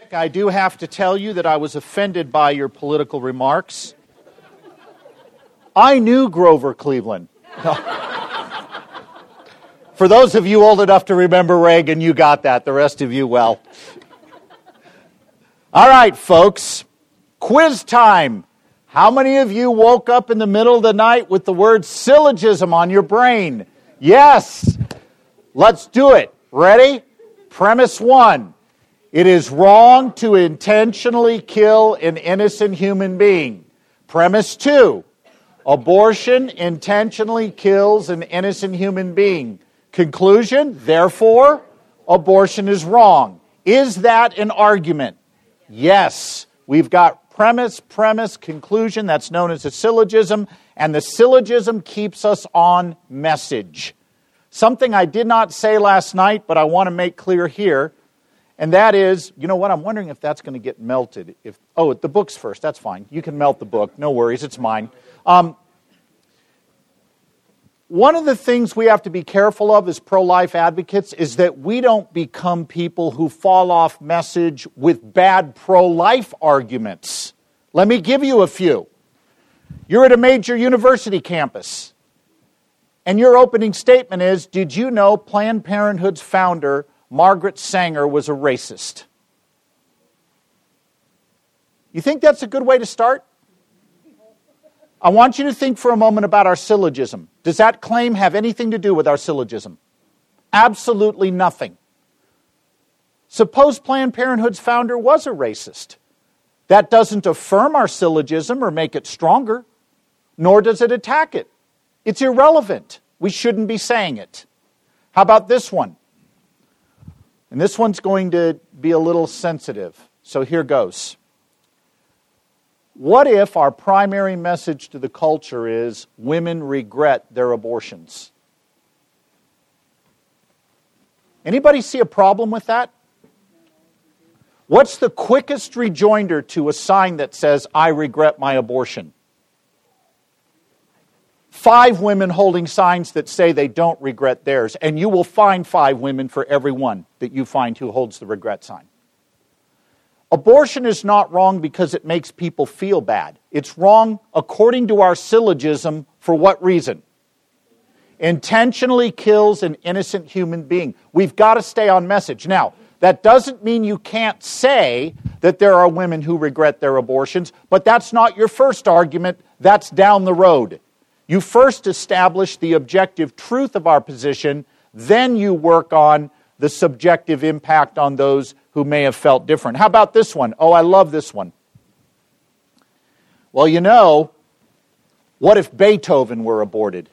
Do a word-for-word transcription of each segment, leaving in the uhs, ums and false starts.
I do have to tell you that I was offended by your political remarks. I knew Grover Cleveland. No. For those of you old enough to remember Reagan, you got that. The rest of you, well. All right, folks. Quiz time. How many of you woke up in the middle of the night with the word syllogism on your brain? Yes. Let's do it. Ready? Premise one. It is wrong to intentionally kill an innocent human being. Premise two. Abortion intentionally kills an innocent human being. Conclusion, therefore, abortion is wrong. Is that an argument? Yes. We've got premise, premise, conclusion. That's known as a syllogism. And the syllogism keeps us on message. Something I did not say last night, but I want to make clear here. And that is, you know what, I'm wondering if that's going to get melted. If Oh, the book's first, that's fine. You can melt the book, no worries, it's mine. Um, one of the things we have to be careful of as pro-life advocates is that we don't become people who fall off message with bad pro-life arguments. Let me give you a few. You're at a major university campus, and your opening statement is, did you know Planned Parenthood's founder, Margaret Sanger, was a racist? You think that's a good way to start? I want you to think for a moment about our syllogism. Does that claim have anything to do with our syllogism? Absolutely nothing. Suppose Planned Parenthood's founder was a racist. That doesn't affirm our syllogism or make it stronger, nor does it attack it. It's irrelevant. We shouldn't be saying it. How about this one? And this one's going to be a little sensitive, so here goes. What if our primary message to the culture is women regret their abortions? Anybody see a problem with that? What's the quickest rejoinder to a sign that says, I regret my abortion? Five women holding signs that say they don't regret theirs, and you will find five women for every one that you find who holds the regret sign. Abortion is not wrong because it makes people feel bad. It's wrong according to our syllogism for what reason? Intentionally kills an innocent human being. We've got to stay on message. Now, that doesn't mean you can't say that there are women who regret their abortions, but that's not your first argument. That's down the road. You first establish the objective truth of our position, then you work on the subjective impact on those who may have felt different. How about this one? Oh, I love this one. Well, you know, what if Beethoven were aborted?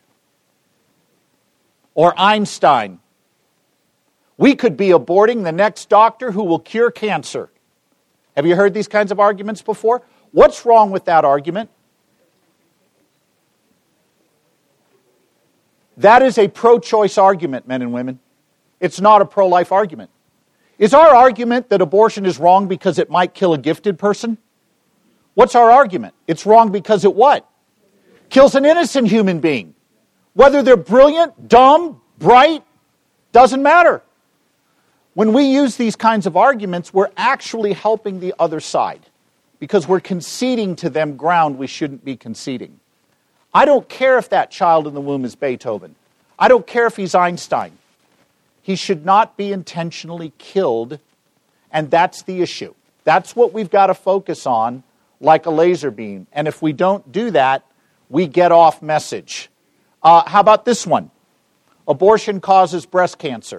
Or Einstein? We could be aborting the next doctor who will cure cancer. Have you heard these kinds of arguments before? What's wrong with that argument? That is a pro-choice argument, men and women. It's not a pro-life argument. Is our argument that abortion is wrong because it might kill a gifted person? What's our argument? It's wrong because it what? Kills an innocent human being. Whether they're brilliant, dumb, bright, doesn't matter. When we use these kinds of arguments, we're actually helping the other side because we're conceding to them ground we shouldn't be conceding. I don't care if that child in the womb is Beethoven. I don't care if he's Einstein. He should not be intentionally killed, and that's the issue. That's what we've got to focus on like a laser beam. And if we don't do that, we get off message. Uh, how about this one? Abortion causes breast cancer.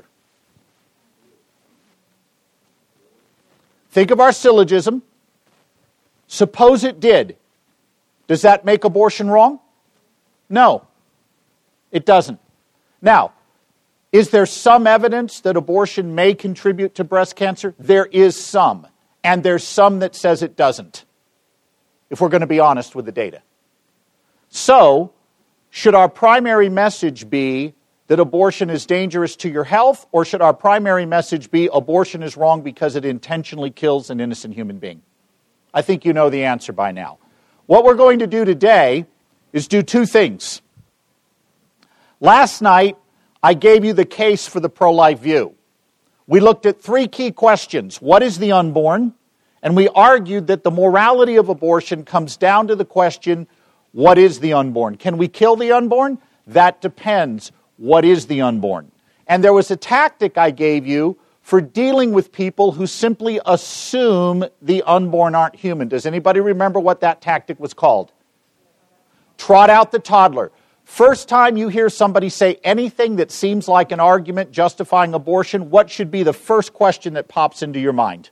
Think of our syllogism. Suppose it did. Does that make abortion wrong? No, it doesn't. Now, is there some evidence that abortion may contribute to breast cancer? There is some. And there's some that says it doesn't, if we're going to be honest with the data. So, should our primary message be that abortion is dangerous to your health, or should our primary message be abortion is wrong because it intentionally kills an innocent human being? I think you know the answer by now. What we're going to do today is do two things. Last night, I gave you the case for the pro-life view. We looked at three key questions. What is the unborn? And we argued that the morality of abortion comes down to the question, what is the unborn? Can we kill the unborn? That depends. What is the unborn? And there was a tactic I gave you for dealing with people who simply assume the unborn aren't human. Does anybody remember what that tactic was called? Trot out the toddler. First time you hear somebody say anything that seems like an argument justifying abortion, what should be the first question that pops into your mind?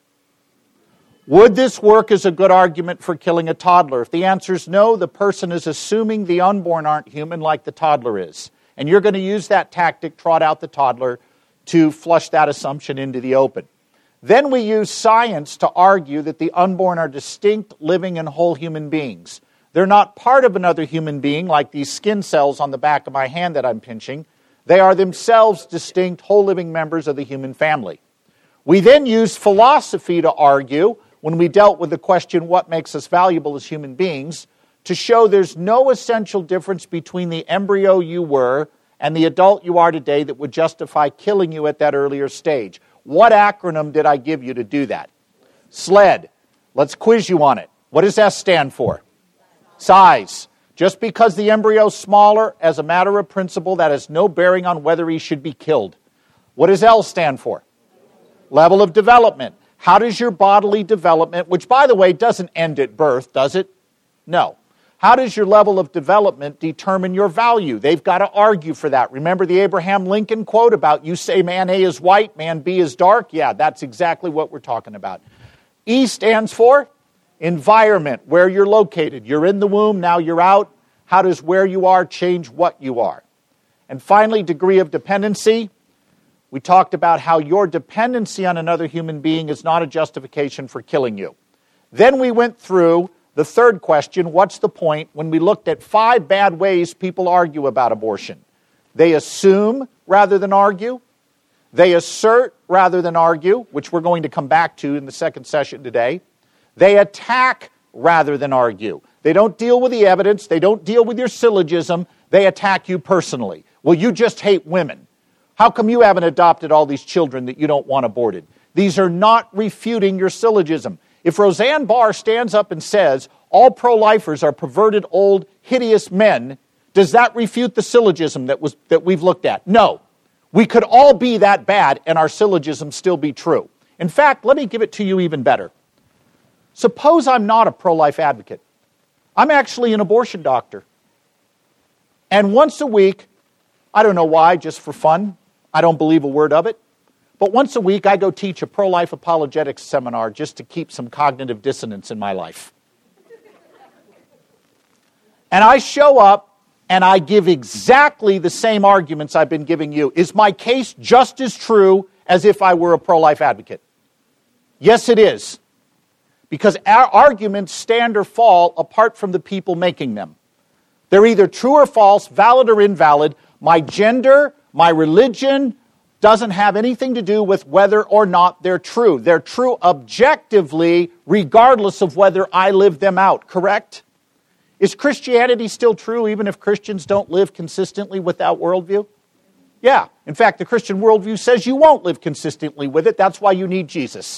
Would this work as a good argument for killing a toddler? If the answer is no, the person is assuming the unborn aren't human like the toddler is. And you're going to use that tactic, trot out the toddler, to flush that assumption into the open. Then we use science to argue that the unborn are distinct, living, and whole human beings. They're not part of another human being like these skin cells on the back of my hand that I'm pinching. They are themselves distinct, whole living members of the human family. We then use philosophy to argue, when we dealt with the question, what makes us valuable as human beings, to show there's no essential difference between the embryo you were and the adult you are today that would justify killing you at that earlier stage. What acronym did I give you to do that? SLED. Let's quiz you on it. What does S stand for? Size. Just because the embryo is smaller, as a matter of principle, that has no bearing on whether he should be killed. What does L stand for? Level of development. How does your bodily development, which by the way doesn't end at birth, does it? No. How does your level of development determine your value? They've got to argue for that. Remember the Abraham Lincoln quote about you say man A is white, man B is dark? Yeah, that's exactly what we're talking about. E stands for environment, where you're located. You're in the womb, now you're out. How does where you are change what you are? And finally, degree of dependency. We talked about how your dependency on another human being is not a justification for killing you. Then we went through the third question, what's the point, when we looked at five bad ways people argue about abortion. They assume rather than argue. They assert rather than argue, which we're going to come back to in the second session today. They attack rather than argue. They don't deal with the evidence. They don't deal with your syllogism. They attack you personally. Well, you just hate women. How come you haven't adopted all these children that you don't want aborted? These are not refuting your syllogism. If Roseanne Barr stands up and says, all pro-lifers are perverted, old, hideous men, does that refute the syllogism that was that we've looked at? No. We could all be that bad and our syllogism still be true. In fact, let me give it to you even better. Suppose I'm not a pro-life advocate. I'm actually an abortion doctor. And once a week, I don't know why, just for fun, I don't believe a word of it, but once a week I go teach a pro-life apologetics seminar just to keep some cognitive dissonance in my life. And I show up and I give exactly the same arguments I've been giving you. Is my case just as true as if I were a pro-life advocate? Yes, it is. Because our arguments stand or fall apart from the people making them. They're either true or false, valid or invalid. My gender, my religion doesn't have anything to do with whether or not they're true. They're true objectively, regardless of whether I live them out, correct? Is Christianity still true even if Christians don't live consistently with that worldview? Yeah. In fact, the Christian worldview says you won't live consistently with it. That's why you need Jesus.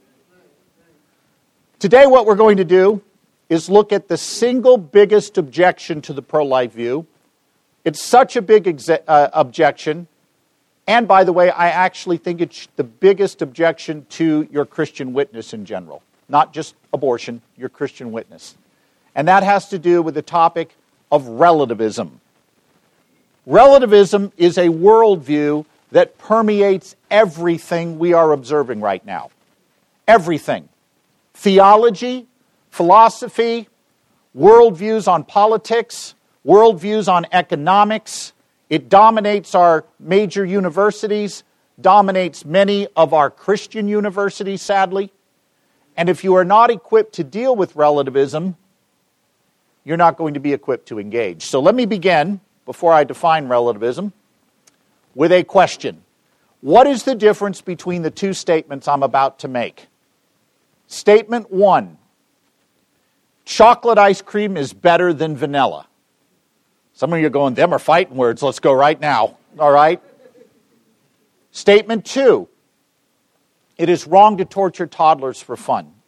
Today what we're going to do is look at the single biggest objection to the pro-life view. It's such a big exe- uh, objection, and by the way, I actually think it's the biggest objection to your Christian witness in general. Not just abortion, your Christian witness. And that has to do with the topic of relativism. Relativism is a worldview that permeates everything we are observing right now. Everything. Theology, philosophy, worldviews on politics, worldviews on economics. It dominates our major universities, dominates many of our Christian universities, sadly. And if you are not equipped to deal with relativism, you're not going to be equipped to engage. So let me begin, before I define relativism, with a question. What is the difference between the two statements I'm about to make? Statement one, chocolate ice cream is better than vanilla. Some of you are going, them are fighting words. Let's go right now. All right? Statement two, it is wrong to torture toddlers for fun.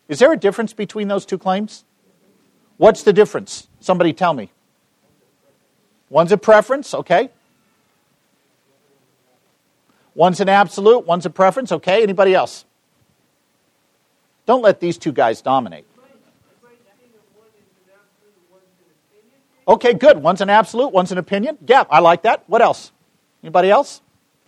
Is there a difference between those two claims? What's the difference? Somebody tell me. One's a preference, okay. One's an absolute, one's a preference, okay. Anybody else? Don't let these two guys dominate. Okay, good. One's an absolute, one's an opinion. Yeah, I like that. What else? Anybody else?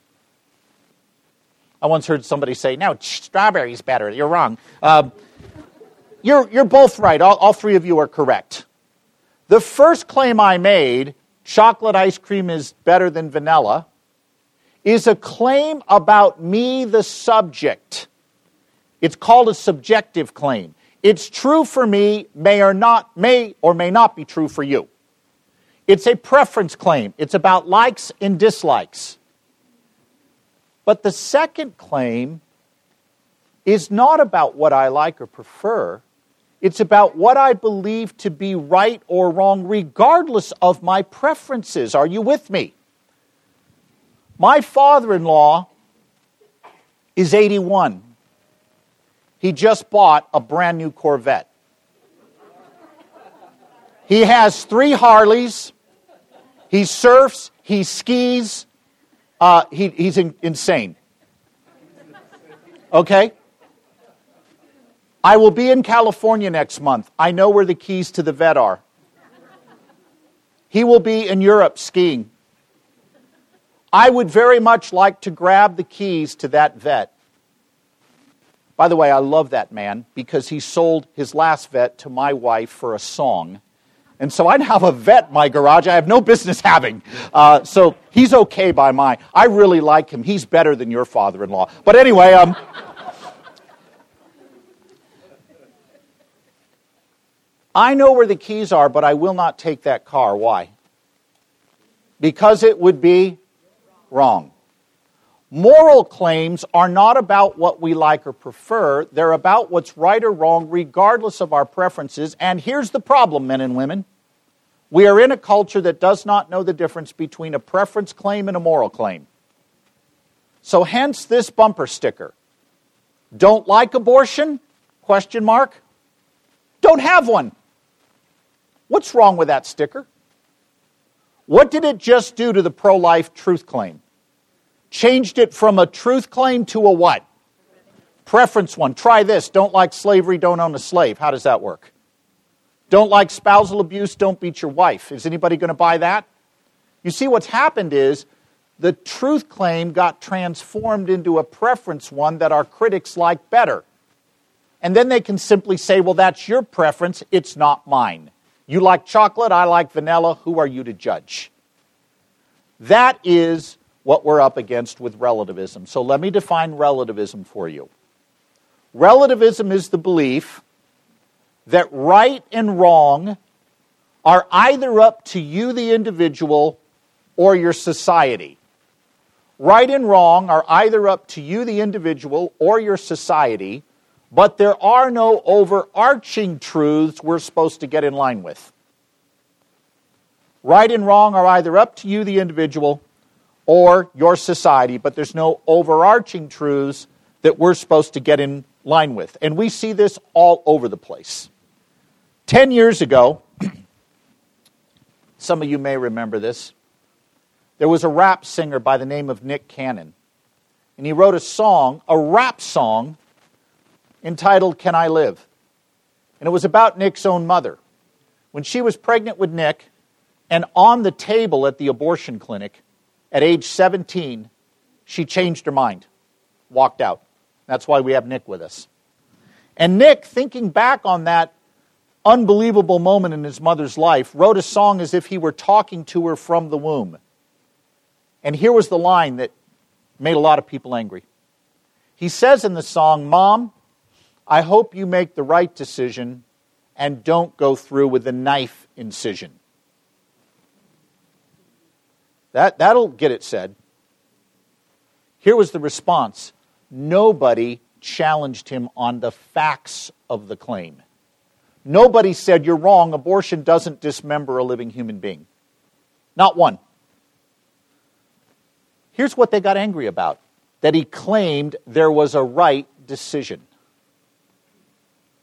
I once heard somebody say, no, strawberry's better. You're wrong. Um, you're, you're both right. All, all three of you are correct. The first claim I made, chocolate ice cream is better than vanilla, is a claim about me, the subject. It's called a subjective claim. It's true for me, may or not, may or may not be true for you. It's a preference claim. It's about likes and dislikes. But the second claim is not about what I like or prefer. It's about what I believe to be right or wrong, regardless of my preferences. Are you with me? My father-in-law is eighty-one. He just bought a brand new Corvette. He has three Harleys. He surfs. He skis. Uh, he, he's in, insane. Okay? I will be in California next month. I know where the keys to the vet are. He will be in Europe skiing. I would very much like to grab the keys to that vet. By the way, I love that man because he sold his last vet to my wife for a song. And so I have a vet in my garage I have no business having. Uh, so he's okay by mine. I really like him. He's better than your father-in-law. But anyway, um, I know where the keys are, but I will not take that car. Why? Because it would be wrong. Moral claims are not about what we like or prefer. They're about what's right or wrong, regardless of our preferences. And here's the problem, men and women. We are in a culture that does not know the difference between a preference claim and a moral claim. So hence this bumper sticker. Don't like abortion? Question mark. Don't have one. What's wrong with that sticker? What did it just do to the pro-life truth claim? Changed it from a truth claim to a what? Preference one. Try this. Don't like slavery, don't own a slave. How does that work? Don't like spousal abuse, don't beat your wife. Is anybody going to buy that? You see, what's happened is the truth claim got transformed into a preference one that our critics like better. And then they can simply say, well, that's your preference, it's not mine. You like chocolate, I like vanilla, who are you to judge? That is what we're up against with relativism. So let me define relativism for you. Relativism is the belief that right and wrong are either up to you, the individual, or your society. Right and wrong are either up to you, the individual, or your society, but there are no overarching truths we're supposed to get in line with. Right and wrong are either up to you, the individual, or your society, but there's no overarching truths that we're supposed to get in line with. And we see this all over the place. Ten years ago, some of you may remember this, there was a rap singer by the name of Nick Cannon. And he wrote a song, a rap song, entitled Can I Live? And it was about Nick's own mother. When she was pregnant with Nick, and on the table at the abortion clinic, at age seventeen, she changed her mind, walked out. That's why we have Nick with us. And Nick, thinking back on that unbelievable moment in his mother's life, wrote a song as if he were talking to her from the womb. And here was the line that made a lot of people angry. He says in the song, Mom, I hope you make the right decision and don't go through with the knife incision. That, that'll get it said. Here was the response. Nobody challenged him on the facts of the claim. Nobody said, you're wrong, abortion doesn't dismember a living human being. Not one. Here's what they got angry about. That he claimed there was a right decision.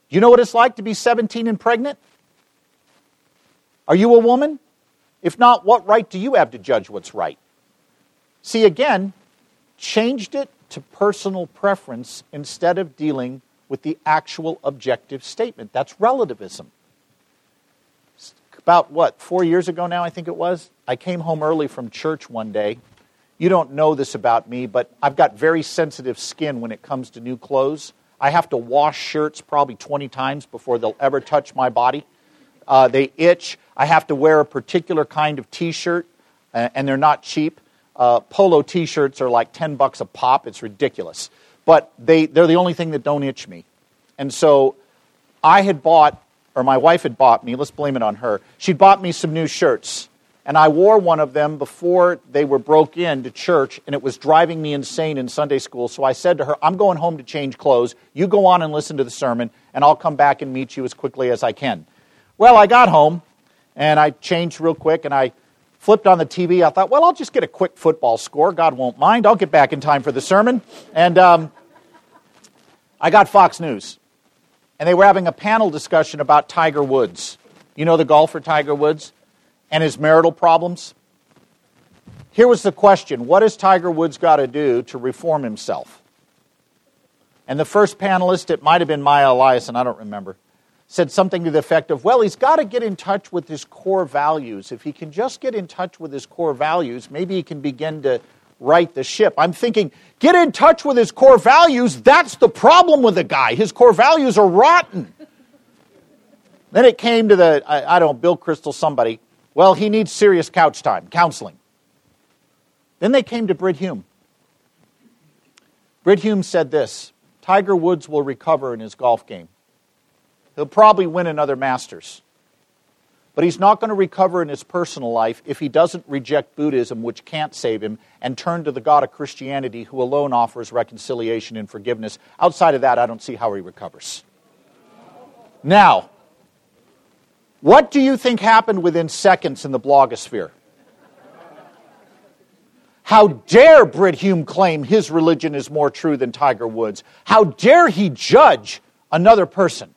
You know what it's like to be seventeen and pregnant? Are you a woman? If not, what right do you have to judge what's right? See, again, changed it to personal preference instead of dealing with the actual objective statement. That's relativism. About, what, four years ago now, I think it was, I came home early from church one day. You don't know this about me, but I've got very sensitive skin when it comes to new clothes. I have to wash shirts probably twenty times before they'll ever touch my body. Uh, they itch. I have to wear a particular kind of T-shirt, uh, and they're not cheap. Uh, polo T-shirts are like ten bucks a pop. It's ridiculous. But they, they're the only thing that don't itch me. And so I had bought, or my wife had bought me, let's blame it on her, she'd bought me some new shirts. And I wore one of them before they were broke in to church, and it was driving me insane in Sunday school. So I said to her, I'm going home to change clothes. You go on and listen to the sermon, and I'll come back and meet you as quickly as I can. Well, I got home, and I changed real quick, and I flipped on the T V. I thought, well, I'll just get a quick football score. God won't mind. I'll get back in time for the sermon. And um, I got Fox News, and they were having a panel discussion about Tiger Woods. You know the golfer Tiger Woods? And his marital problems? Here was the question, what has Tiger Woods got to do to reform himself? And the first panelist, it might have been Maya Eliason, I don't remember, said something to the effect of, well, he's got to get in touch with his core values. If he can just get in touch with his core values, maybe he can begin to right the ship. I'm thinking, get in touch with his core values, that's the problem with the guy. His core values are rotten. Then it came to the, I, I don't know, Bill Kristol, somebody, well, he needs serious couch time, counseling. Then they came to Brit Hume. Brit Hume said this, Tiger Woods will recover in his golf game. He'll probably win another Masters. But he's not going to recover in his personal life if he doesn't reject Buddhism, which can't save him, and turn to the God of Christianity, who alone offers reconciliation and forgiveness. Outside of that, I don't see how he recovers. Now, what do you think happened within seconds in the blogosphere? How dare Brit Hume claim his religion is more true than Tiger Woods? How dare he judge another person?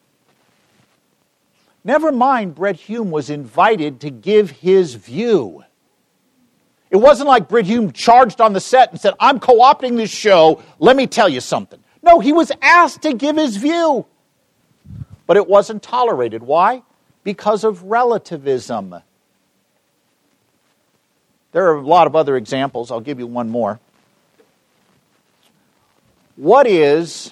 Never mind, Brit Hume was invited to give his view. It wasn't like Brit Hume charged on the set and said, I'm co-opting this show, let me tell you something. No, he was asked to give his view. But it wasn't tolerated. Why? Because of relativism. There are a lot of other examples. I'll give you one more. What is,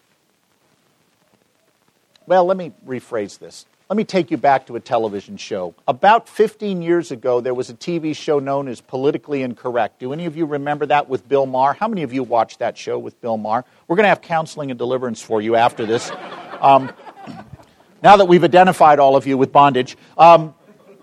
well, let me rephrase this. Let me take you back to a television show. About fifteen years ago, there was a T V show known as Politically Incorrect. Do any of you remember that with Bill Maher? How many of you watched that show with Bill Maher? We're going to have counseling and deliverance for you after this. Um, now that we've identified all of you with bondage. Um,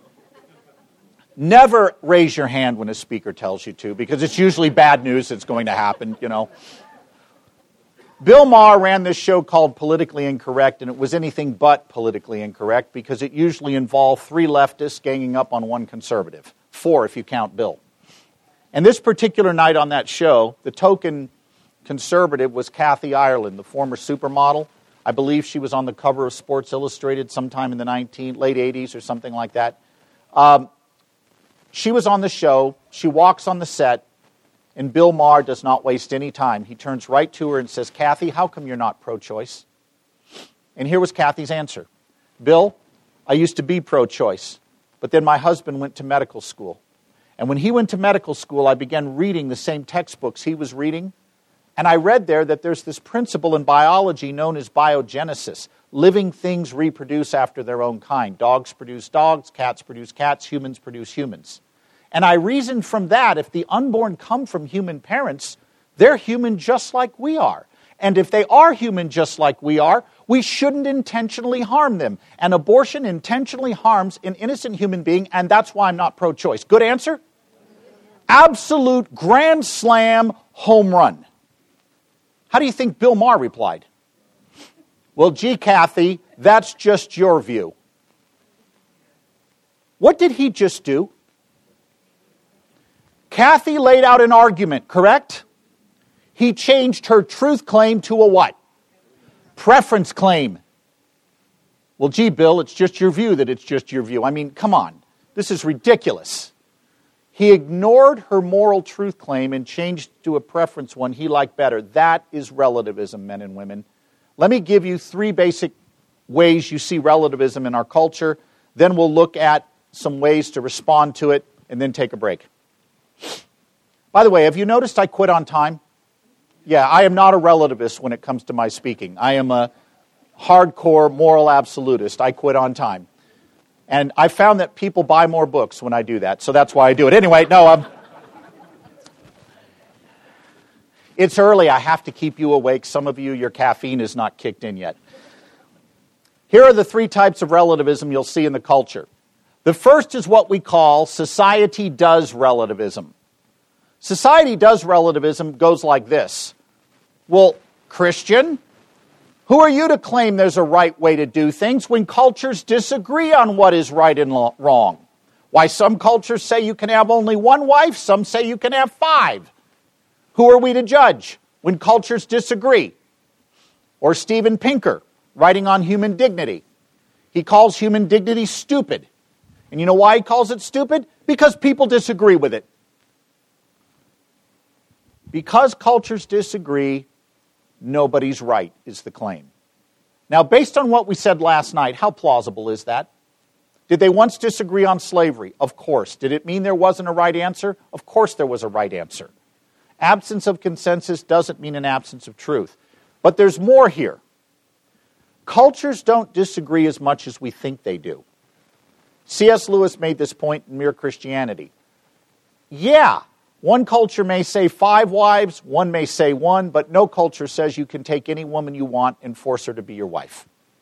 never raise your hand when a speaker tells you to, because it's usually bad news that's going to happen, you know. Bill Maher ran this show called Politically Incorrect, and it was anything but politically incorrect because it usually involved three leftists ganging up on one conservative. Four if you count Bill. And this particular night on that show, the token conservative was Kathy Ireland, the former supermodel. I believe she was on the cover of Sports Illustrated sometime in the nineteen, late eighties or something like that. Um, she was on the show. She walks on the set. And Bill Maher does not waste any time. He turns right to her and says, Kathy, how come you're not pro-choice? And here was Kathy's answer. Bill, I used to be pro-choice, but then my husband went to medical school. And when he went to medical school, I began reading the same textbooks he was reading. And I read there that there's this principle in biology known as biogenesis. Living things reproduce after their own kind. Dogs produce dogs, cats produce cats, humans produce humans. And I reasoned from that, if the unborn come from human parents, they're human just like we are. And if they are human just like we are, we shouldn't intentionally harm them. And abortion intentionally harms an innocent human being, and that's why I'm not pro-choice. Good answer? Absolute grand slam home run. How do you think Bill Maher replied? Well, gee, Kathy, that's just your view. What did he just do? Kathy laid out an argument, correct? He changed her truth claim to a what? Preference claim. Well, gee, Bill, it's just your view that it's just your view. I mean, come on. This is ridiculous. He ignored her moral truth claim and changed to a preference one he liked better. That is relativism, men and women. Let me give you three basic ways you see relativism in our culture. Then we'll look at some ways to respond to it and then take a break. By the way, have you noticed I quit on time? Yeah, I am not a relativist when it comes to my speaking. I am a hardcore moral absolutist. I quit on time. And I found that people buy more books when I do that, so that's why I do it. Anyway, no, um, it's early. I have to keep you awake. Some of you, your caffeine is not kicked in yet. Here are the three types of relativism you'll see in the culture. The first is what we call society does relativism. Society does relativism goes like this. Well, Christian, who are you to claim there's a right way to do things when cultures disagree on what is right and lo- wrong? Why, some cultures say you can have only one wife, some say you can have five. Who are we to judge when cultures disagree? Or Steven Pinker, writing on human dignity. He calls human dignity stupid. And you know why he calls it stupid? Because people disagree with it. Because cultures disagree, nobody's right, is the claim. Now, based on what we said last night, how plausible is that? Did they once disagree on slavery? Of course. Did it mean there wasn't a right answer? Of course there was a right answer. Absence of consensus doesn't mean an absence of truth. But there's more here. Cultures don't disagree as much as we think they do. C S Lewis made this point in Mere Christianity. Yeah, one culture may say five wives, one may say one, but no culture says you can take any woman you want and force her to be your wife.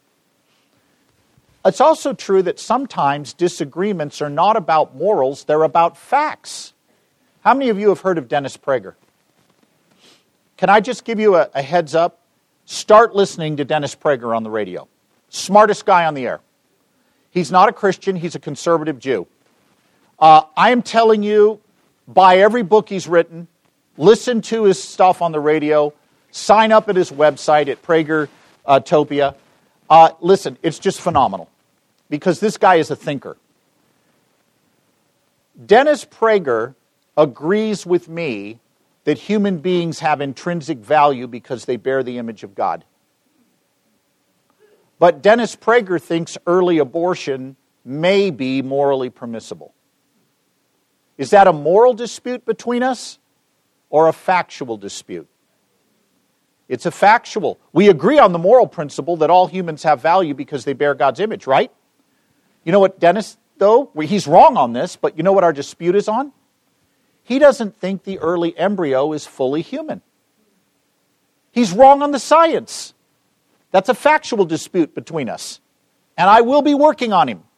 It's also true that sometimes disagreements are not about morals, they're about facts. How many of you have heard of Dennis Prager? Can I just give you a, a heads up? Start listening to Dennis Prager on the radio. Smartest guy on the air. He's not a Christian, he's a conservative Jew. Uh, I am telling you, buy every book he's written, listen to his stuff on the radio, sign up at his website at Pragertopia. Uh, listen, it's just phenomenal, because this guy is a thinker. Dennis Prager agrees with me that human beings have intrinsic value because they bear the image of God. But Dennis Prager thinks early abortion may be morally permissible. Is that a moral dispute between us or a factual dispute? It's a factual. We agree on the moral principle that all humans have value because they bear God's image, right? You know what Dennis, though? He's wrong on this, but you know what our dispute is on? He doesn't think the early embryo is fully human. He's wrong on the science. That's a factual dispute between us. And I will be working on him.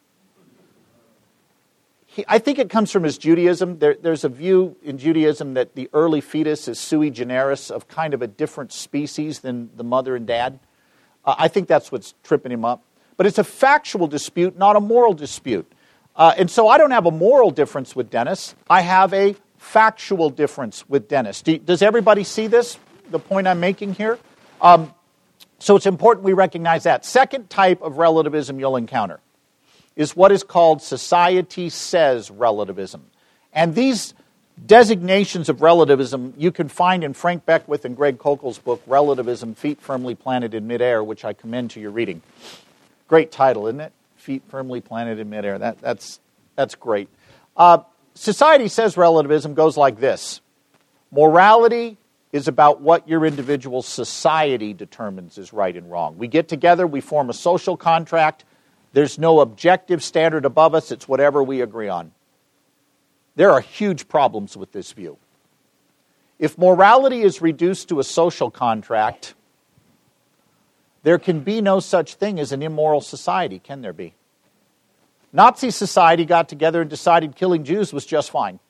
He, I think it comes from his Judaism. There, there's a view in Judaism that the early fetus is sui generis, of kind of a different species than the mother and dad. Uh, I think that's what's tripping him up. But it's a factual dispute, not a moral dispute. Uh, and so I don't have a moral difference with Dennis. I have a factual difference with Dennis. Do, does everybody see this, the point I'm making here? Um, so it's important we recognize that. Second type of relativism you'll encounter is what is called society says relativism. And these designations of relativism you can find in Frank Beckwith and Greg Kokel's book, Relativism, Feet Firmly Planted in Midair, which I commend to your reading. Great title, isn't it? Feet Firmly Planted in Midair. That, that's, that's great. Uh, society says relativism goes like this. Morality is about what your individual society determines is right and wrong. We get together, we form a social contract. There's no objective standard above us. It's whatever we agree on. There are huge problems with this view. If morality is reduced to a social contract, there can be no such thing as an immoral society, can there be? Nazi society got together and decided killing Jews was just fine.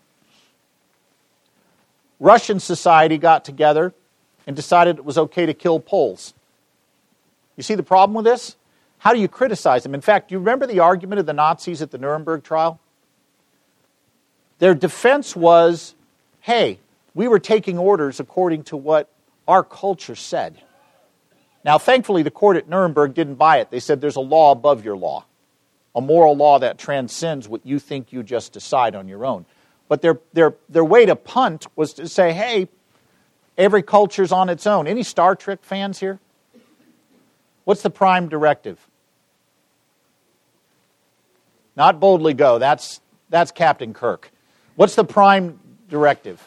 Russian society got together and decided it was okay to kill Poles. You see the problem with this? How do you criticize them? In fact, do you remember the argument of the Nazis at the Nuremberg trial? Their defense was, hey, we were taking orders according to what our culture said. Now, thankfully, the court at Nuremberg didn't buy it. They said there's a law above your law, a moral law that transcends what you think you just decide on your own. But their, their, their way to punt was to say, hey, every culture's on its own. Any Star Trek fans here? What's the prime directive? Not boldly go. That's, that's Captain Kirk. What's the prime directive?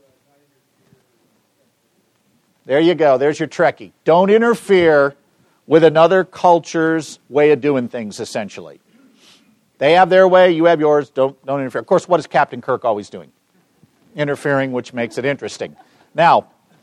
There you go. There's your Trekkie. Don't interfere with another culture's way of doing things, essentially. They have their way, you have yours, don't, don't interfere. Of course, what is Captain Kirk always doing? Interfering, which makes it interesting. Now,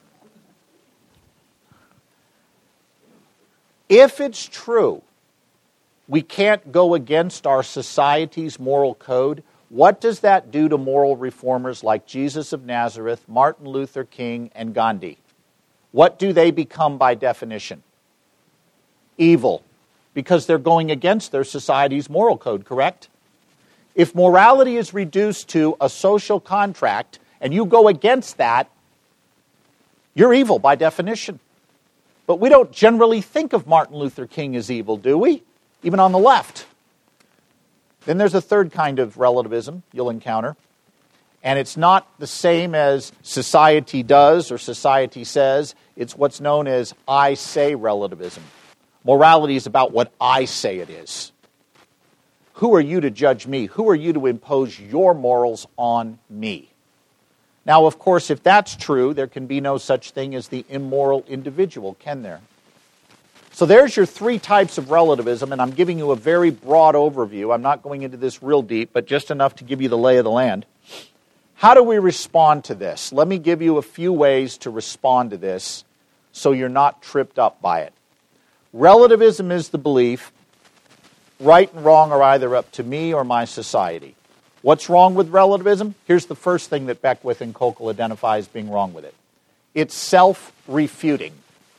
if it's true we can't go against our society's moral code, what does that do to moral reformers like Jesus of Nazareth, Martin Luther King, and Gandhi? What do they become by definition? Evil, because they're going against their society's moral code, correct? If morality is reduced to a social contract and you go against that, you're evil by definition. But we don't generally think of Martin Luther King as evil, do we? Even on the left. Then there's a third kind of relativism you'll encounter. And it's not the same as society does or society says. It's what's known as I say relativism. Morality is about what I say it is. Who are you to judge me? Who are you to impose your morals on me? Now, of course, if that's true, there can be no such thing as the immoral individual, can there? So there's your three types of relativism, and I'm giving you a very broad overview. I'm not going into this real deep, but just enough to give you the lay of the land. How do we respond to this? Let me give you a few ways to respond to this so you're not tripped up by it. Relativism is the belief right and wrong are either up to me or my society. What's wrong with relativism? Here's the first thing that Beckwith and Kokel identify as being wrong with it. It's self-refuting.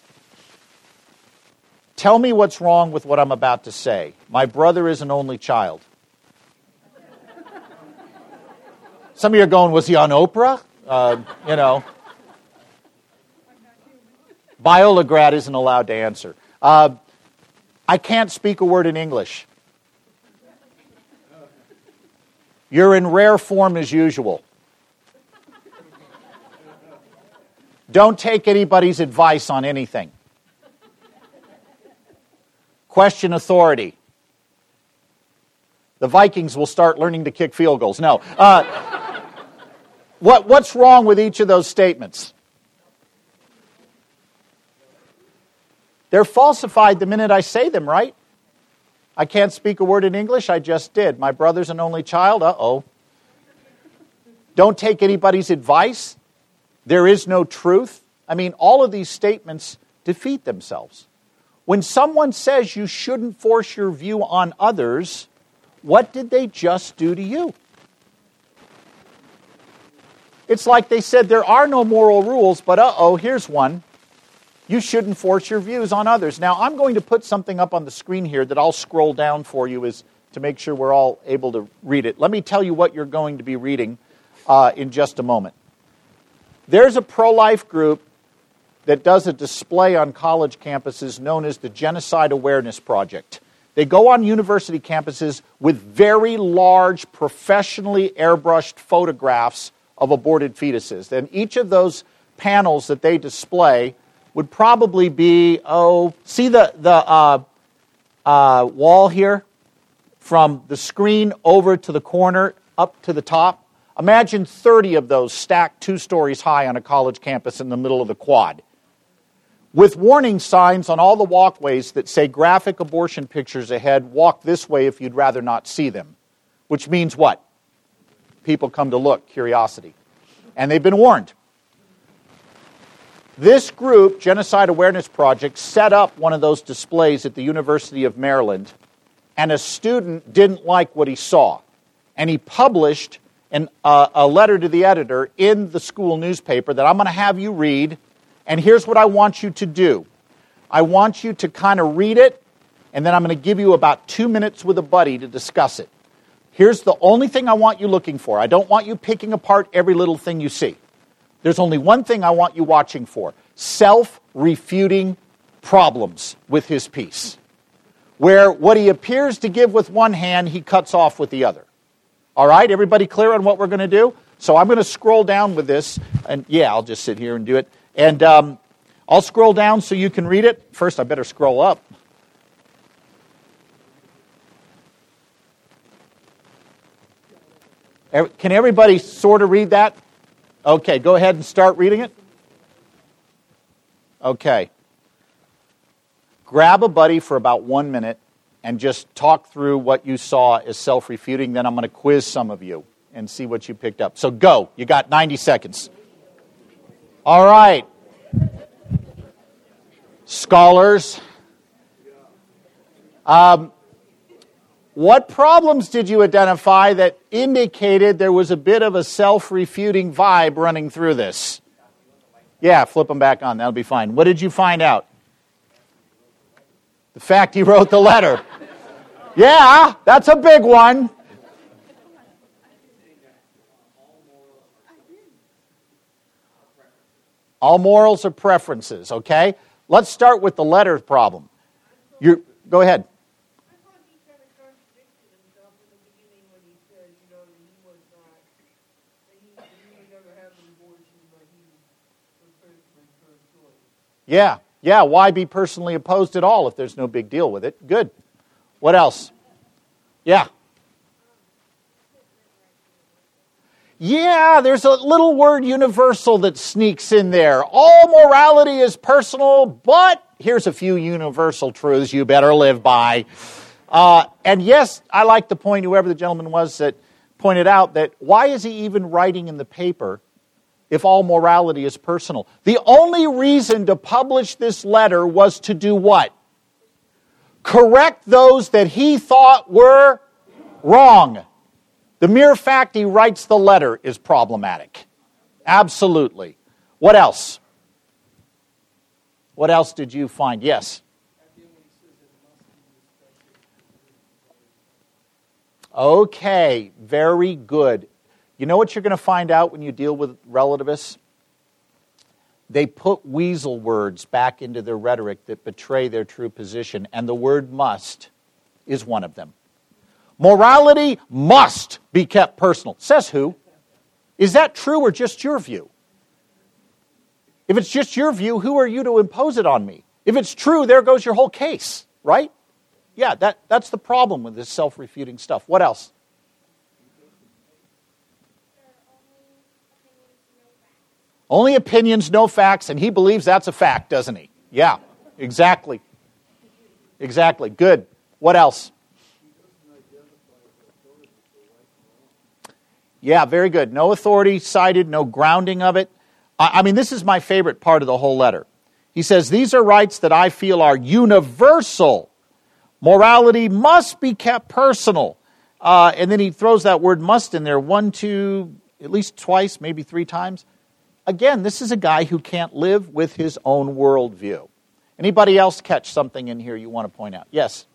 Tell me what's wrong with what I'm about to say. My brother is an only child. Some of you are going, was he on Oprah? Uh, you know. Viola Grad isn't allowed to answer. Uh, I can't speak a word in English. You're in rare form as usual. Don't take anybody's advice on anything. Question authority. The Vikings will start learning to kick field goals. No. Uh, what, what's wrong with each of those statements? They're falsified the minute I say them, right? I can't speak a word in English. I just did. My brother's an only child. Uh-oh. Don't take anybody's advice. There is no truth. I mean, all of these statements defeat themselves. When someone says you shouldn't force your view on others, what did they just do to you? It's like they said there are no moral rules, but uh-oh, here's one. You shouldn't force your views on others. Now, I'm going to put something up on the screen here that I'll scroll down for you is to make sure we're all able to read it. Let me tell you what you're going to be reading uh, in just a moment. There's a pro-life group that does a display on college campuses known as the Genocide Awareness Project. They go on university campuses with very large, professionally airbrushed photographs of aborted fetuses. And each of those panels that they display would probably be, oh, see the, the uh, uh, wall here? From the screen over to the corner, up to the top. Imagine thirty of those stacked two stories high on a college campus in the middle of the quad, with warning signs on all the walkways that say graphic abortion pictures ahead, walk this way if you'd rather not see them. Which means what? People come to look, curiosity. And they've been warned. This group, Genocide Awareness Project, set up one of those displays at the University of Maryland, and a student didn't like what he saw. And he published an, uh, a letter to the editor in the school newspaper that I'm going to have you read. And here's what I want you to do. I want you to kind of read it, and then I'm going to give you about two minutes with a buddy to discuss it. Here's the only thing I want you looking for. I don't want you picking apart every little thing you see. There's only one thing I want you watching for. Self-refuting problems with his peace, where what he appears to give with one hand, he cuts off with the other. All right, everybody clear on what we're going to do? So I'm going to scroll down with this, and yeah, I'll just sit here and do it. And um, I'll scroll down so you can read it. First, I better scroll up. Can everybody sort of read that? Okay, go ahead and start reading it. Okay. Grab a buddy for about one minute and just talk through what you saw as self-refuting. Then I'm going to quiz some of you and see what you picked up. So go. You got ninety seconds. All right. Scholars. Um, what problems did you identify that indicated there was a bit of a self-refuting vibe running through this? Yeah, flip them back on. That'll be fine. What did you find out? The fact he wrote the letter. Yeah, that's a big one. All morals are preferences, okay? Let's start with the letter problem. You go ahead. Yeah, yeah, why be personally opposed at all if there's no big deal with it? Good. What else? Yeah. Yeah, there's a little word universal that sneaks in there. All morality is personal, but here's a few universal truths you better live by. Uh, and yes, I like the point, whoever the gentleman was that pointed out that why is he even writing in the paper if all morality is personal? The only reason to publish this letter was to do what? Correct those that he thought were wrong. The mere fact he writes the letter is problematic. Absolutely. What else? What else did you find? Yes. Okay, very good. You know what you're going to find out when you deal with relativists? They put weasel words back into their rhetoric that betray their true position, and the word must is one of them. Morality must be kept personal. Says who? Is that true or just your view? If it's just your view, who are you to impose it on me? If it's true, there goes your whole case, right? Yeah, that, that's the problem with this self-refuting stuff. What else? Only opinions, no facts, and he believes that's a fact, doesn't he? Yeah, exactly. Exactly. Good. What else? Yeah, very good. No authority cited, no grounding of it. I, I mean, this is my favorite part of the whole letter. He says, these are rights that I feel are universal. Morality must be kept personal. Uh, and then he throws that word must in there one, two, at least twice, maybe three times. Again, this is a guy who can't live with his own worldview. Anybody else catch something in here you want to point out? Yes?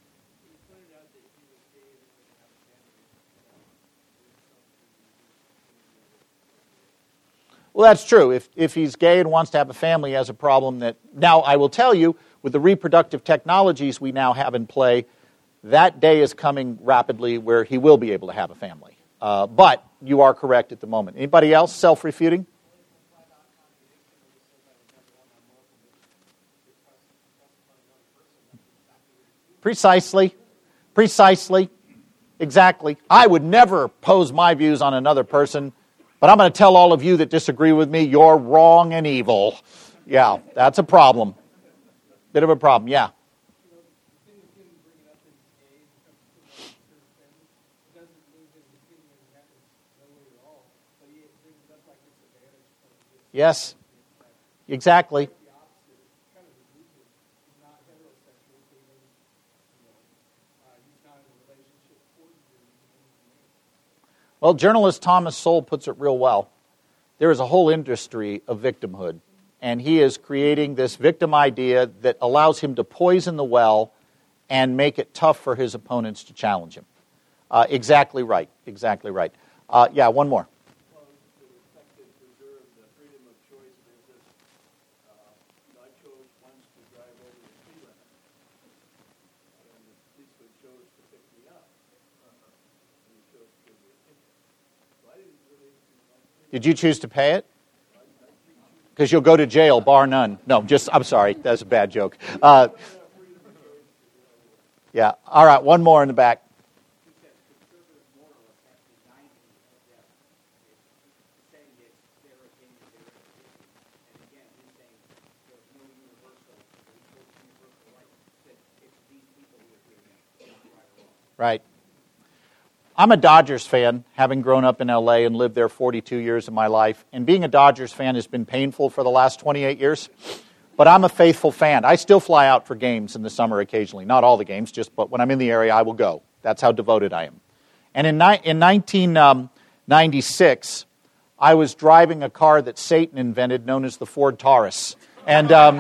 Well, that's true. If if he's gay and wants to have a family, he has a problem that... Now, I will tell you, with the reproductive technologies we now have in play, that day is coming rapidly where he will be able to have a family. Uh, but you are correct at the moment. Anybody else self-refuting? Precisely. Precisely. Exactly. I would never pose my views on another person, but I'm going to tell all of you that disagree with me, you're wrong and evil. Yeah, that's a problem. Bit of a problem, yeah. Yes, exactly. Well, journalist Thomas Sowell puts it real well. There is a whole industry of victimhood, and he is creating this victim idea that allows him to poison the well and make it tough for his opponents to challenge him. Uh, exactly right, exactly right. Uh, yeah, one more. Well, to respect and preserve the freedom of choice, for instance, uh, Nacho wants to drive over the Did you choose to pay it? Because you'll go to jail, bar none. No, just, I'm sorry, that's a bad joke. Uh, yeah, all right, one more in the back. Right. I'm a Dodgers fan, having grown up in L A and lived there forty-two years of my life. And being a Dodgers fan has been painful for the last twenty-eight years. But I'm a faithful fan. I still fly out for games in the summer occasionally. Not all the games, just but when I'm in the area, I will go. That's how devoted I am. And in, ni- in nineteen ninety-six, I was driving a car that Satan invented known as the Ford Taurus. And um,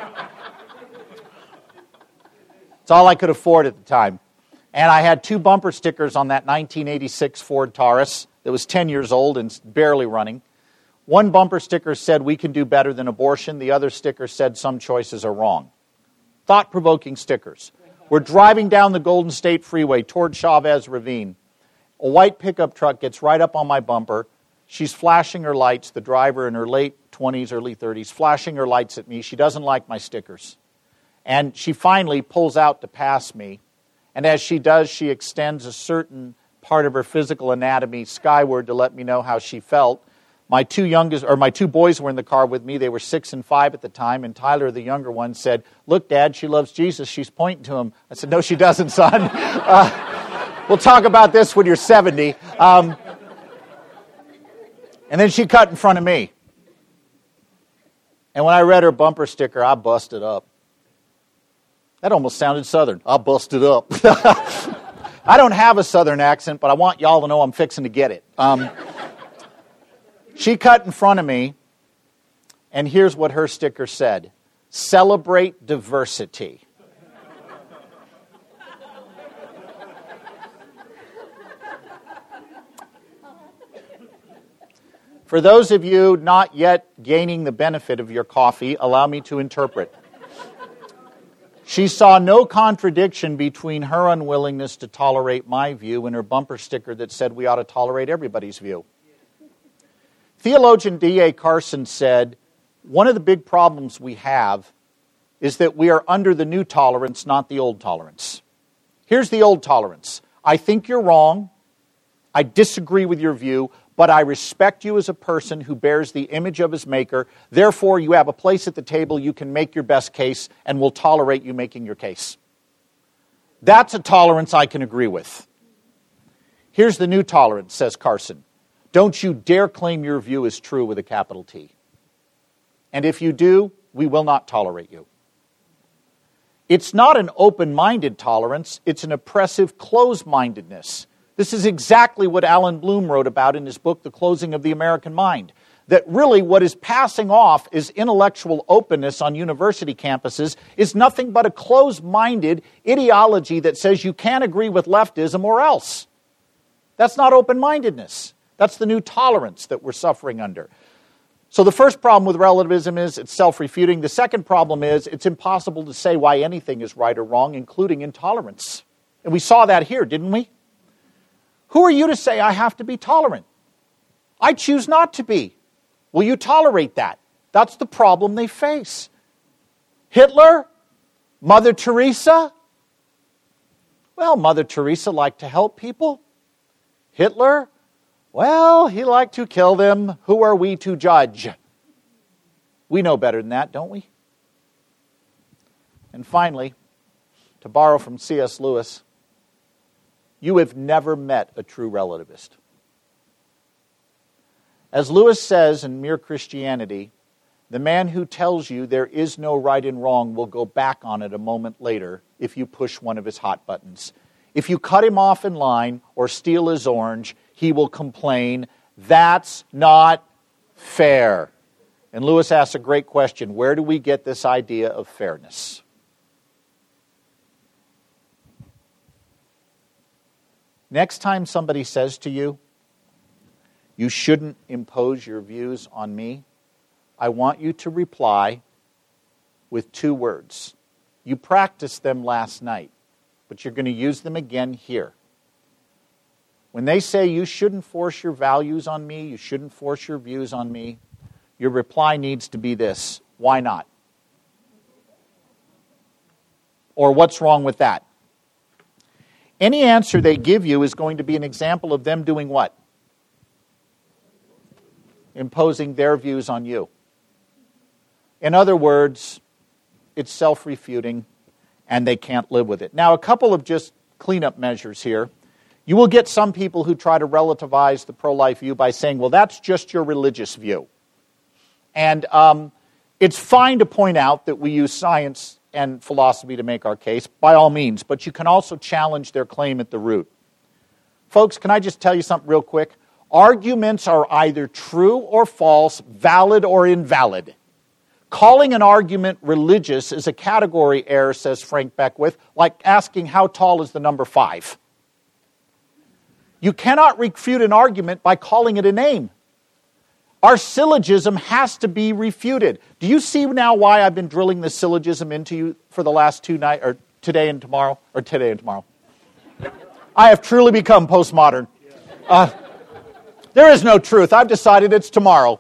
it's all I could afford at the time. And I had two bumper stickers on that nineteen eighty-six Ford Taurus that was ten years old and barely running. One bumper sticker said, "We can do better than abortion." The other sticker said, "Some choices are wrong." Thought-provoking stickers. We're driving down the Golden State Freeway toward Chavez Ravine. A white pickup truck gets right up on my bumper. She's flashing her lights, the driver in her late twenties, early thirties, flashing her lights at me. She doesn't like my stickers. And she finally pulls out to pass me. And as she does, she extends a certain part of her physical anatomy skyward to let me know how she felt. My two youngest, or my two boys were in the car with me. They were six and five at the time. And Tyler, the younger one, said, "Look, Dad, she loves Jesus. She's pointing to him." I said, "No, she doesn't, son. Uh, we'll talk about this when you're seventy. Um, and then she cut in front of me. And when I read her bumper sticker, I busted up. That almost sounded Southern. I busted up. I don't have a Southern accent, but I want y'all to know I'm fixing to get it. Um, she cut in front of me, and here's what her sticker said: "Celebrate diversity." For those of you not yet gaining the benefit of your coffee, allow me to interpret. She saw no contradiction between her unwillingness to tolerate my view and her bumper sticker that said we ought to tolerate everybody's view. Theologian D A Carson said, one of the big problems we have is that we are under the new tolerance, not the old tolerance. Here's the old tolerance. I think you're wrong. I disagree with your view, but I respect you as a person who bears the image of his maker. Therefore, you have a place at the table. You can make your best case, and we'll tolerate you making your case. That's a tolerance I can agree with. Here's the new tolerance, says Carson. Don't you dare claim your view is true with a capital T. And if you do, we will not tolerate you. It's not an open-minded tolerance. It's an oppressive closed-mindedness. This is exactly what Alan Bloom wrote about in his book, The Closing of the American Mind. That really what is passing off as intellectual openness on university campuses is nothing but a closed-minded ideology that says you can't agree with leftism or else. That's not open-mindedness. That's the new tolerance that we're suffering under. So the first problem with relativism is it's self-refuting. The second problem is it's impossible to say why anything is right or wrong, including intolerance. And we saw that here, didn't we? Who are you to say I have to be tolerant? I choose not to be. Will you tolerate that? That's the problem they face. Hitler? Mother Teresa? Well, Mother Teresa liked to help people. Hitler? Well, he liked to kill them. Who are we to judge? We know better than that, don't we? And finally, to borrow from C S Lewis, you have never met a true relativist. As Lewis says in Mere Christianity, the man who tells you there is no right and wrong will go back on it a moment later if you push one of his hot buttons. If you cut him off in line or steal his orange, he will complain, that's not fair. And Lewis asks a great question, where do we get this idea of fairness? Next time somebody says to you, you shouldn't impose your views on me, I want you to reply with two words. You practiced them last night, but you're going to use them again here. When they say you shouldn't force your values on me, you shouldn't force your views on me, your reply needs to be this: why not? Or what's wrong with that? Any answer they give you is going to be an example of them doing what? Imposing their views on you. In other words, it's self-refuting, and they can't live with it. Now, a couple of just cleanup measures here. You will get some people who try to relativize the pro-life view by saying, well, that's just your religious view. And um, it's fine to point out that we use science and philosophy to make our case, by all means, but you can also challenge their claim at the root. Folks, can I just tell you something real quick? Arguments are either true or false, valid or invalid. Calling an argument religious is a category error, says Frank Beckwith, like asking how tall is the number five. You cannot refute an argument by calling it a name. Our syllogism has to be refuted. Do you see now why I've been drilling the syllogism into you for the last two nights, or today and tomorrow, or today and tomorrow? I have truly become postmodern. Uh, there is no truth. I've decided it's tomorrow.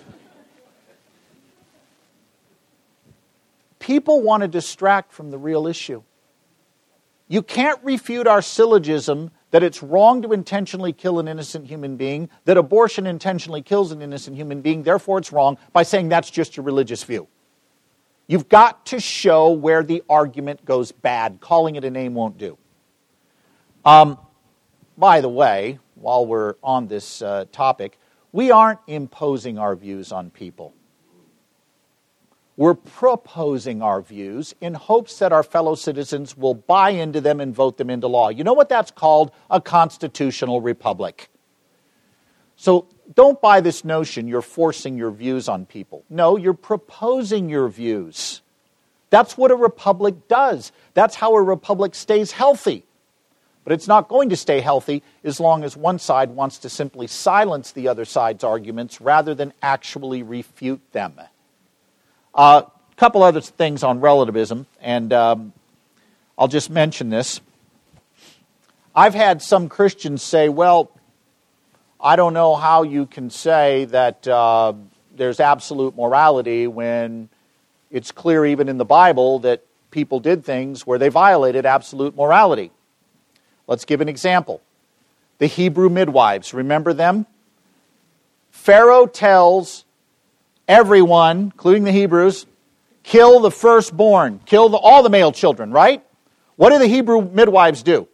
People want to distract from the real issue. You can't refute our syllogism that it's wrong to intentionally kill an innocent human being, that abortion intentionally kills an innocent human being, therefore it's wrong, by saying that's just your religious view. You've got to show where the argument goes bad. Calling it a name won't do. Um, by the way, while we're on this uh, topic, we aren't imposing our views on people. We're proposing our views in hopes that our fellow citizens will buy into them and vote them into law. You know what that's called? A constitutional republic. So don't buy this notion you're forcing your views on people. No, you're proposing your views. That's what a republic does. That's how a republic stays healthy. But it's not going to stay healthy as long as one side wants to simply silence the other side's arguments rather than actually refute them. A uh, couple other things on relativism, and um, I'll just mention this. I've had some Christians say, well, I don't know how you can say that uh, there's absolute morality when it's clear even in the Bible that people did things where they violated absolute morality. Let's give an example. The Hebrew midwives, remember them? Pharaoh tells everyone, including the Hebrews, kill the firstborn, kill the, all the male children, right? What do the Hebrew midwives do?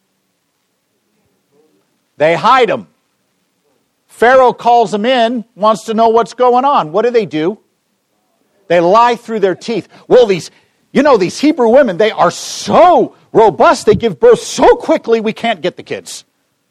They hide them. Pharaoh calls them in, wants to know what's going on. What do they do? They lie through their teeth. Well, these, you know, these Hebrew women, they are so robust, they give birth so quickly we can't get the kids.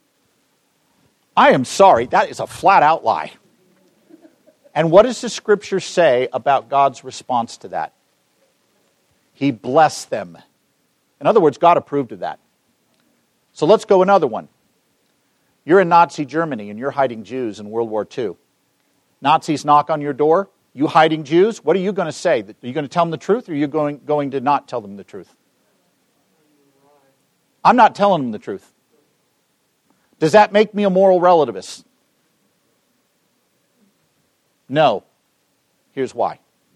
I am sorry, that is a flat-out lie. And what does the Scripture say about God's response to that? He blessed them. In other words, God approved of that. So let's go another one. You're in Nazi Germany and you're hiding Jews in World War Two. Nazis knock on your door. You hiding Jews? What are you going to say? Are you going to tell them the truth, or are you going, going to not tell them the truth? I'm not telling them the truth. Does that make me a moral relativist? No. Here's why.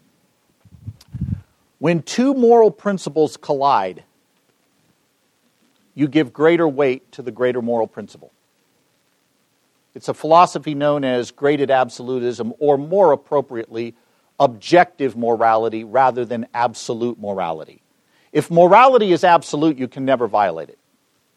When two moral principles collide, you give greater weight to the greater moral principle. It's a philosophy known as graded absolutism, or more appropriately, objective morality rather than absolute morality. If morality is absolute, you can never violate it.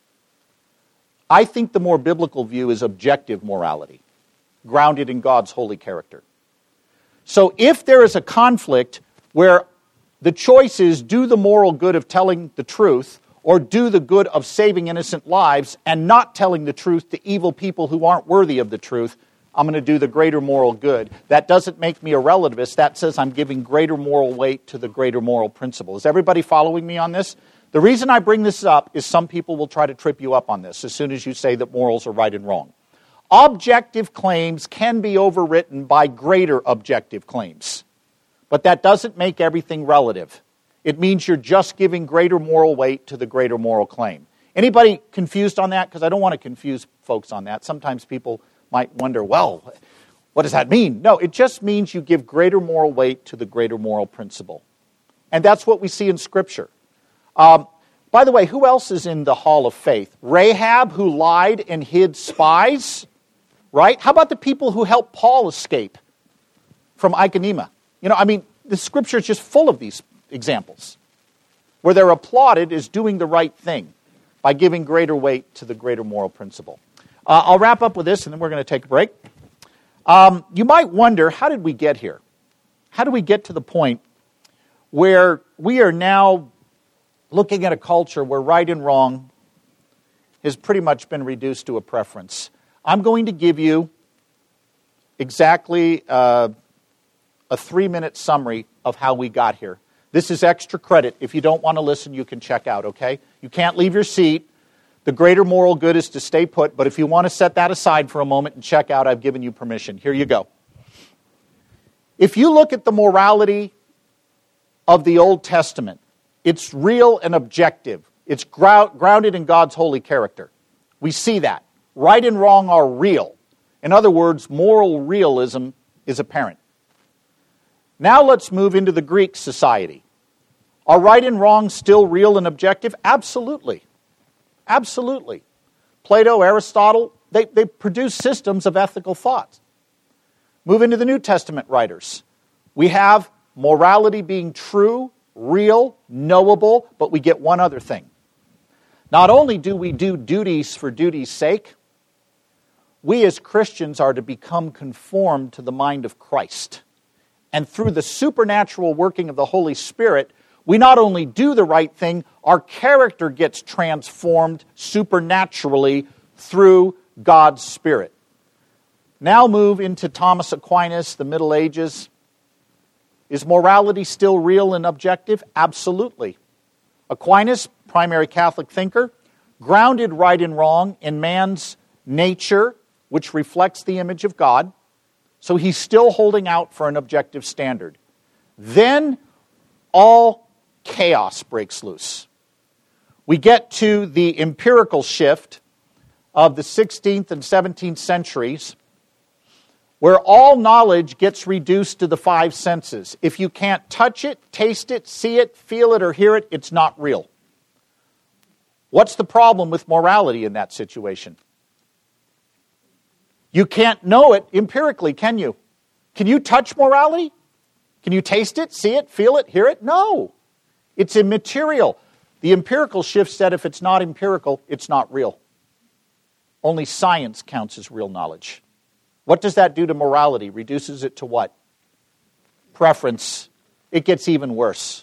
I think the more biblical view is objective morality, grounded in God's holy character. So if there is a conflict where the choice is do the moral good of telling the truth or do the good of saving innocent lives and not telling the truth to evil people who aren't worthy of the truth, I'm going to do the greater moral good. That doesn't make me a relativist. That says I'm giving greater moral weight to the greater moral principle. Is everybody following me on this? The reason I bring this up is some people will try to trip you up on this as soon as you say that morals are right and wrong. Objective claims can be overwritten by greater objective claims. But that doesn't make everything relative. It means you're just giving greater moral weight to the greater moral claim. Anybody confused on that? Because I don't want to confuse folks on that. Sometimes people might wonder, well, what does that mean? No, it just means you give greater moral weight to the greater moral principle. And that's what we see in Scripture. Um, by the way, who else is in the hall of faith? Rahab, who lied and hid spies, right? How about the people who helped Paul escape from Iconium? You know, I mean, the Scripture is just full of these examples where they're applauded as doing the right thing by giving greater weight to the greater moral principle. Uh, I'll wrap up with this, and then we're going to take a break. Um, you might wonder, how did we get here? How do we get to the point where we are now looking at a culture where right and wrong has pretty much been reduced to a preference? I'm going to give you exactly uh, a three-minute summary of how we got here. This is extra credit. If you don't want to listen, you can check out, okay? You can't leave your seat. The greater moral good is to stay put, but if you want to set that aside for a moment and check out, I've given you permission. Here you go. If you look at the morality of the Old Testament, it's real and objective. It's grou- grounded in God's holy character. We see that. Right and wrong are real. In other words, moral realism is apparent. Now let's move into the Greek society. Are right and wrong still real and objective? Absolutely. Absolutely. Plato, Aristotle, they, they produce systems of ethical thought. Move into the New Testament writers. We have morality being true, real, knowable, but we get one other thing. Not only do we do duties for duty's sake, we as Christians are to become conformed to the mind of Christ. And through the supernatural working of the Holy Spirit, we not only do the right thing, our character gets transformed supernaturally through God's Spirit. Now move into Thomas Aquinas, the Middle Ages. Is morality still real and objective? Absolutely. Aquinas, primary Catholic thinker, grounded right and wrong in man's nature, which reflects the image of God. So he's still holding out for an objective standard. Then all chaos breaks loose. We get to the empirical shift of the sixteenth and seventeenth centuries, where all knowledge gets reduced to the five senses. If you can't touch it, taste it, see it, feel it, or hear it, it's not real. What's the problem with morality in that situation? You can't know it empirically, can you? Can you touch morality? Can you taste it, see it, feel it, hear it? No. It's immaterial. The empirical shift said if it's not empirical, it's not real. Only science counts as real knowledge. What does that do to morality? Reduces it to what? Preference. It gets even worse.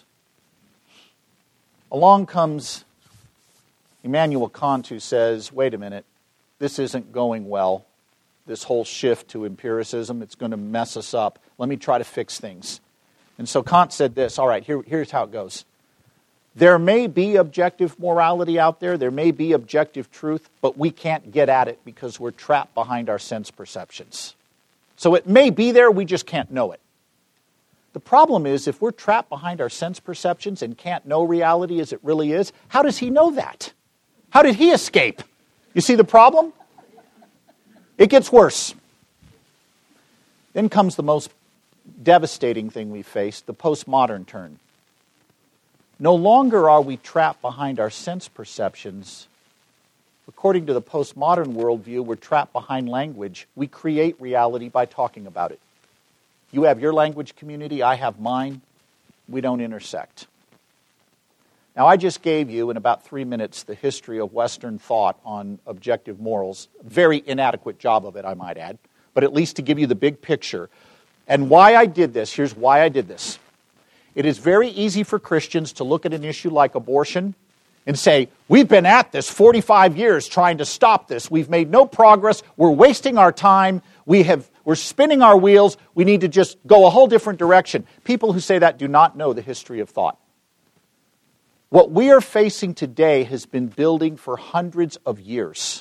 Along comes Immanuel Kant, who says, wait a minute, this isn't going well. This whole shift to empiricism, it's going to mess us up. Let me try to fix things. And so Kant said this, all right, here, here's how it goes. There may be objective morality out there, there may be objective truth, but we can't get at it because we're trapped behind our sense perceptions. So it may be there, we just can't know it. The problem is, if we're trapped behind our sense perceptions and can't know reality as it really is, how does he know that? How did he escape? You see the problem? It gets worse. Then comes the most devastating thing we face, the postmodern turn. No longer are we trapped behind our sense perceptions. According to the postmodern worldview, we're trapped behind language. We create reality by talking about it. You have your language community, I have mine. We don't intersect. Now, I just gave you, in about three minutes, the history of Western thought on objective morals. Very inadequate job of it, I might add, but at least to give you the big picture. And why I did this, here's why I did this. It is very easy for Christians to look at an issue like abortion and say, we've been at this forty-five years trying to stop this. We've made no progress. We're wasting our time. We have, we're spinning our wheels. We need to just go a whole different direction. People who say that do not know the history of thought. What we are facing today has been building for hundreds of years.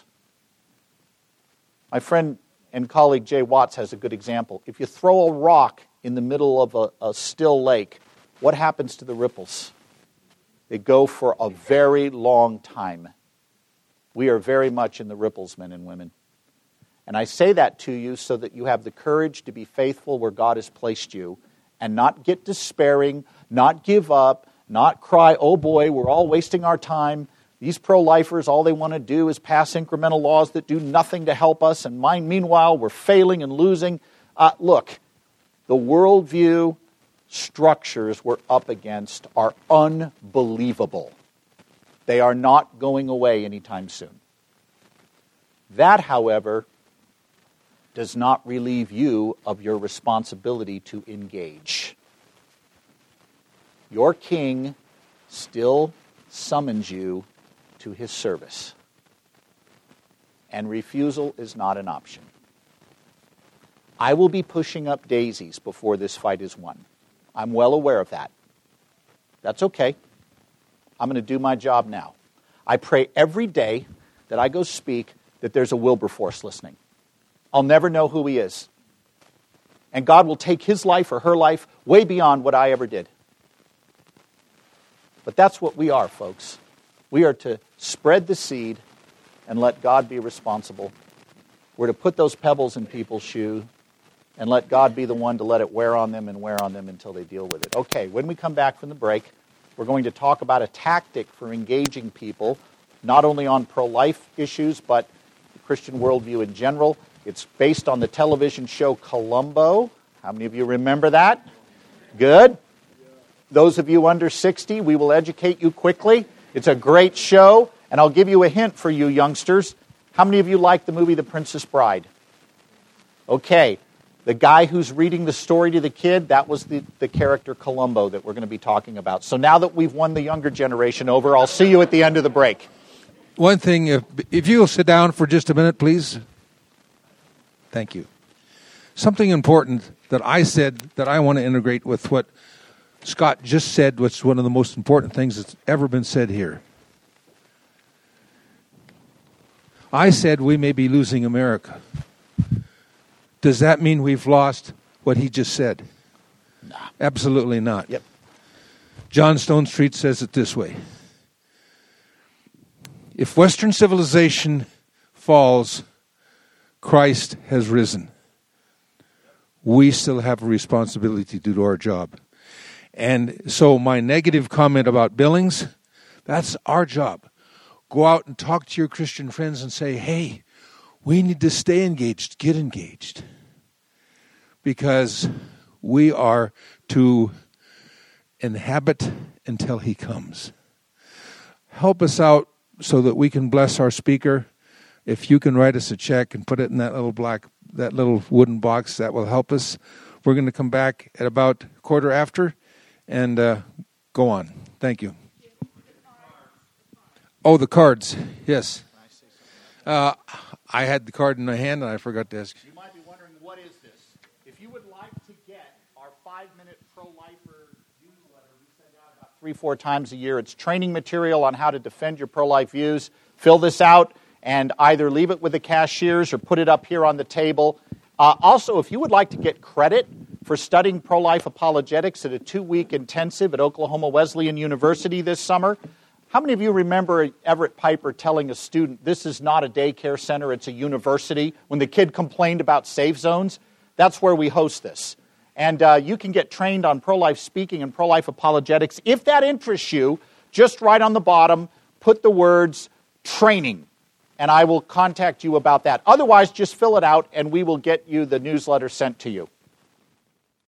My friend and colleague Jay Watts has a good example. If you throw a rock in the middle of a, a still lake, what happens to the ripples? They go for a very long time. We are very much in the ripples, men and women. And I say that to you so that you have the courage to be faithful where God has placed you and not get despairing, not give up, not cry, oh boy, we're all wasting our time. These pro-lifers, all they want to do is pass incremental laws that do nothing to help us, and meanwhile, we're failing and losing. Uh, look, the worldview structures we're up against are unbelievable. They are not going away anytime soon. That, however, does not relieve you of your responsibility to engage. Your king still summons you to his service. And refusal is not an option. I will be pushing up daisies before this fight is won. I'm well aware of that. That's okay. I'm going to do my job now. I pray every day that I go speak that there's a Wilberforce listening. I'll never know who he is. And God will take his life or her life way beyond what I ever did. But that's what we are, folks. We are to spread the seed and let God be responsible. We're to put those pebbles in people's shoe and let God be the one to let it wear on them and wear on them until they deal with it. Okay, when we come back from the break, we're going to talk about a tactic for engaging people, not only on pro-life issues, but the Christian worldview in general. It's based on the television show Columbo. How many of you remember that? Good. Those of you under sixty, we will educate you quickly. It's a great show, and I'll give you a hint for you youngsters. How many of you like the movie The Princess Bride? Okay, the guy who's reading the story to the kid, that was the, the character Columbo that we're going to be talking about. So now that we've won the younger generation over, I'll see you at the end of the break. One thing, if, if you'll sit down for just a minute, please. Thank you. Something important that I said that I want to integrate with what Scott just said, which is one of the most important things that's ever been said here. I said we may be losing America. Does that mean we've lost what he just said? No. Absolutely not. Yep. John Stone Street says it this way. If Western civilization falls, Christ has risen. We still have a responsibility to do our job. And so my negative comment about Billings, that's our job. Go out and talk to your Christian friends and say, hey, we need to stay engaged, get engaged. Because we are to inhabit until he comes. Help us out so that we can bless our speaker. If you can write us a check and put it in that little black, that little wooden box, that will help us. We're going to come back at about quarter after and uh, go on. Thank you. Oh, the cards. Yes. Uh, I had the card in my hand and I forgot to ask. You might be wondering, what is this? If you would like to get our five-minute pro-lifer newsletter, we send out about three, four times a year. It's training material on how to defend your pro-life views. Fill this out and either leave it with the cashiers or put it up here on the table. Uh, also, if you would like to get credit for studying pro-life apologetics at a two-week intensive at Oklahoma Wesleyan University this summer, how many of you remember Everett Piper telling a student, this is not a daycare center, it's a university, when the kid complained about safe zones? That's where we host this. And uh, you can get trained on pro-life speaking and pro-life apologetics. If that interests you, just write on the bottom, put the words training, and I will contact you about that. Otherwise, just fill it out, and we will get you the newsletter sent to you.